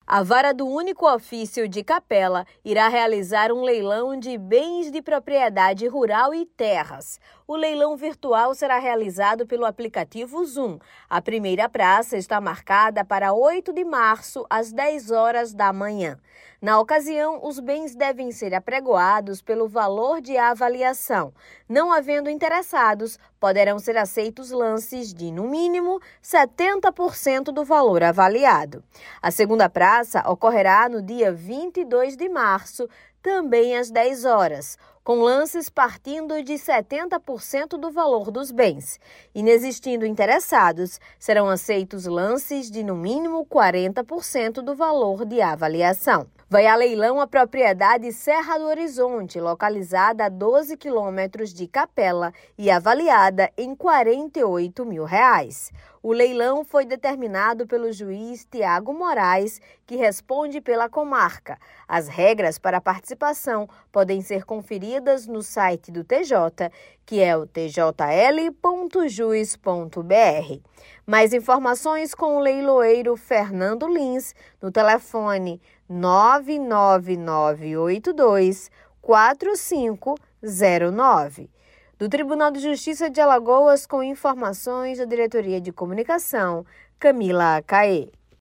A Vara do Único Ofício de Capela irá realizar um leilão de bens de propriedade rural e terras. O leilão virtual será realizado pelo aplicativo Zoom. A primeira praça está marcada para 8 de março, às 10 horas da manhã. Na ocasião, os bens devem ser apregoados pelo valor de avaliação. Não havendo interessados, poderão ser aceitos lances de, no mínimo, 70% do valor avaliado. A segunda praça ocorrerá no dia 22 de março, também às 10 horas, com lances partindo de 70% do valor dos bens. Inexistindo interessados, serão aceitos lances de, no mínimo, 40% do valor de avaliação. Vai a leilão a propriedade Serra do Horizonte, localizada a 12 quilômetros de Capela e avaliada em R$ 48 mil. O leilão foi determinado pelo juiz Tiago Moraes, que responde pela comarca. As regras para a participação podem ser conferidas no site do TJ, que é o tjl.jus.br. Mais informações com o leiloeiro Fernando Lins no telefone 999824509. Do Tribunal de Justiça de Alagoas, com informações da Diretoria de Comunicação, Camila Caê.